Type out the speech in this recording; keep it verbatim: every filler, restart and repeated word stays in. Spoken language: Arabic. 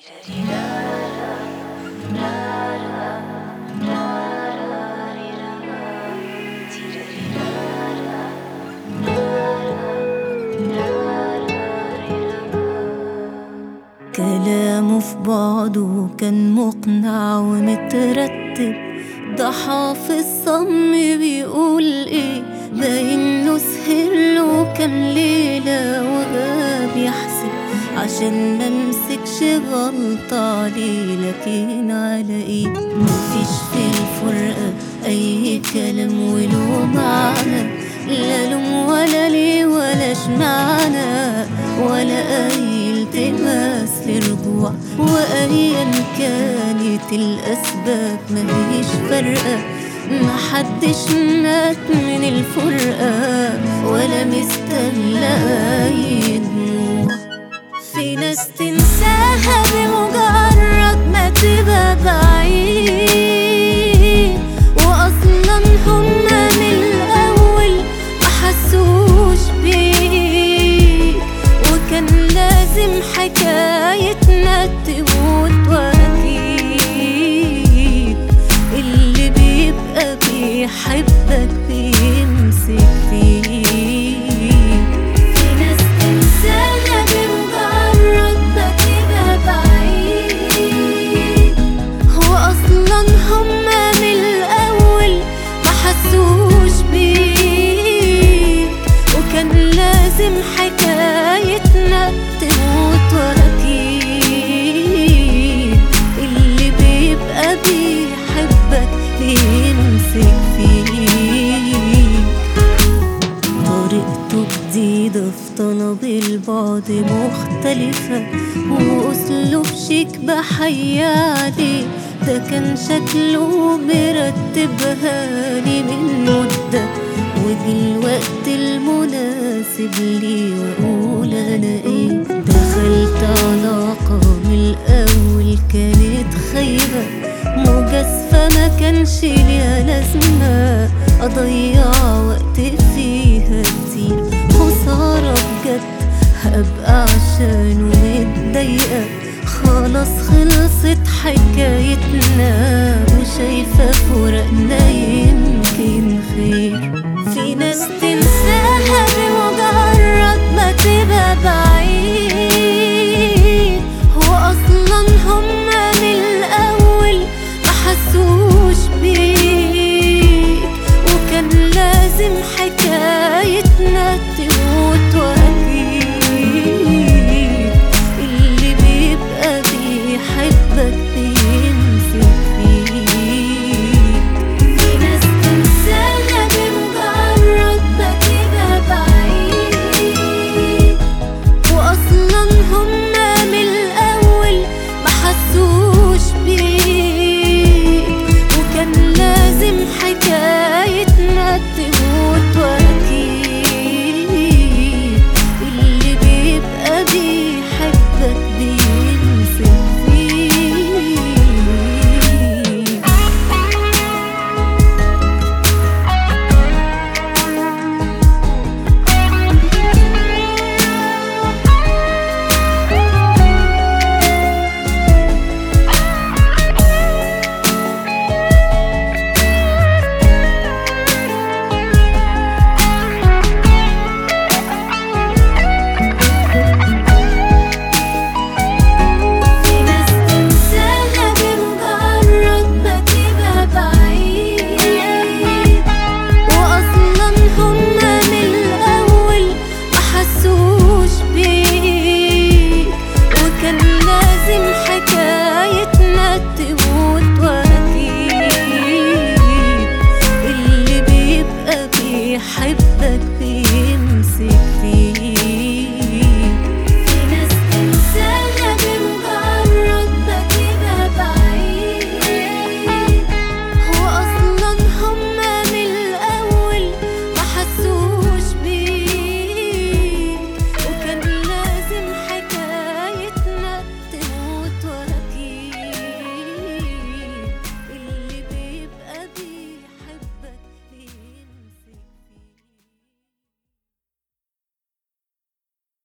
كلامه في بعضه كان مقنع ومترتب، ده حافظ صم بيقول ايه، باين له سهرله كام ليلة وغاب يحسب عشان ممسكش غلطة عليه. لكن على ايه؟ مفيش في الفرقة اي كلام وله معنى، لا لوم ولا ليه ولا اشمعنى ولا اي التماس لرجوع. وايا كانت الاسباب مفيش فرقة، محدش مات من الفرقة ولا مستنى اي دموع. في ناس تنساها بمجرد ما تبقى بعيد، واصلا هما من الاول محسوش بيك، وكان لازم حكايتنا تموت. واكيد اللي بيبقى بيحبك بيمسك فيك. في ناس تنساها بمجرد ما تبقى بعيد، هو اصلا هما من الاول محسوش بيك، وكان لازم حكايتنا تموت. واكيد اللي بيبقى بيحبك بيمسك فيك. طريقته جديدة في طلب البعد مختلفة، وأسلوب شيك بحيا عليه، ده كان شكله مرتبها لي من مدة، ودلوقتي المناسب لي وأقول أنا إيه. دخلت علاقة من الأول كانت خيبة مجازفة، ما كانش ليها لازمة أضيع وقت فيها كتير. خسارة بجد هبقى عشانه متضايقة، خلاص